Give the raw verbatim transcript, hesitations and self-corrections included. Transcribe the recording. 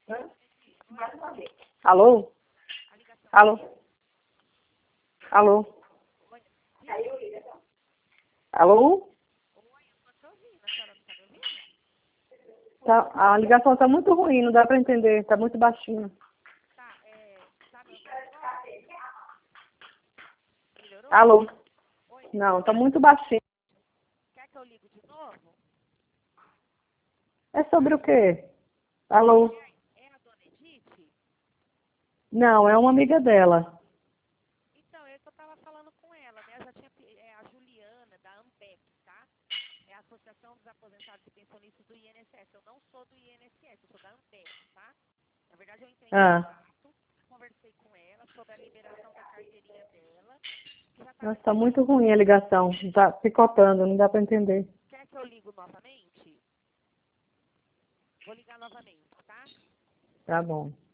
Alô? Alô? Alô? Alô? Tá, a ligação está muito ruim, não dá para entender, está muito baixinho. Alô? Não, está muito baixinho. Quer que eu ligo de novo? É sobre o quê? Alô? É a dona Edith? Não, é uma amiga dela. Então, é que eu estava falando com ela, né? Eu já tinha, pe- é a Juliana, da AMPEC, tá? É a Associação dos Aposentados e Pensionistas do I N S S. Eu não sou do I N S S, eu sou da AMPEC, tá? Na verdade, eu entrei em Ah, contato, conversei com ela sobre a liberação da carteirinha dela, que já está nossa, está liberada. muito ruim a ligação. Está picotando, não dá para entender. Quer que eu ligo novamente? Vou ligar novamente, tá? Tá bom.